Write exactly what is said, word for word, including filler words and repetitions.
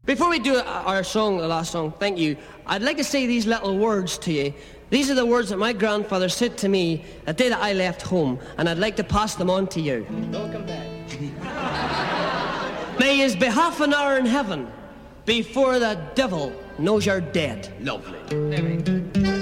Before we do our song, the last song, thank you, I'd like to say these little words to you. These are the words that my grandfather said to me the day that I left home, and I'd like to pass them on to you. Welcome back. May yous be half an hour in heaven before the devil knows you're dead. Lovely. There we go.